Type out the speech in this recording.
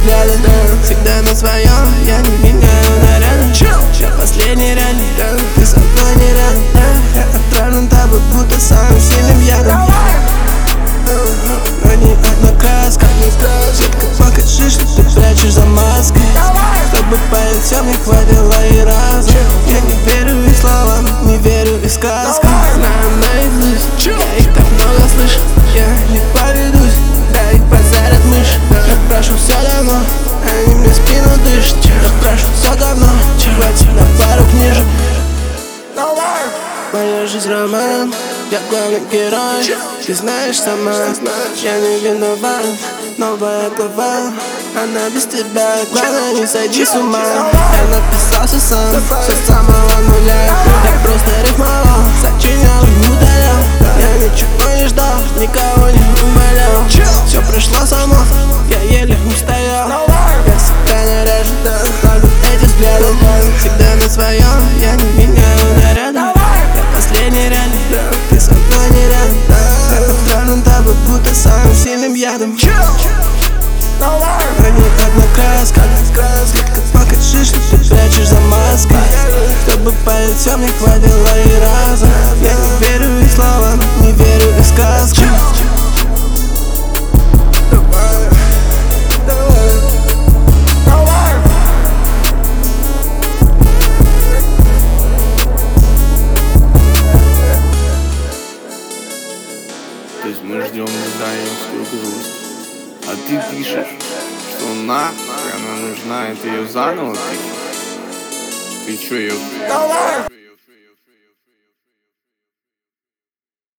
взгляды, всегда на своем, я не меняю наряды. Я последний реальный, ты со мной не рядом. Я отравлен тобой, будто самым сильным ядом. Но не одна краска. Детка, покажи, что ты прячешь за маской. Чтобы понять, все мне хватило и раза. Я не верю их словам, не верю их сказкам. Знаю наизусть, я их так много слышу. Я не поведусь, да их позарят мышь. Я прошу все давно, они мне спину дышат. Я прошу все давно, хватит на пару книжек. Моя жизнь роман, я главный герой. Ты знаешь сама, я не виноват. Новая глава, она без тебя. Главное, не сойди с ума. Я написал все сам, все с самого нуля. Я просто рифмовал, сочинял и удалял. Я ничего не ждал, никого не умолял. Все пришло само, я еле устоял. Я себя наряжу, только эти взгляды. Всегда на своем, я не меняю наряда. Последний реальный, ты со мной не рядом. Я отравлен тобой, будто самым сильным ядом. Но не одна краска. Детка, покажи, что ты прячешь за маской. Чтобы понять, все мне хватило и раза. Я не верю их словам, не верю их сказкам. То есть мы ждем даемскую грусть, а ты пишешь, что нахуй она нужна, и ты ее заново пишешь? Ты чё, ее...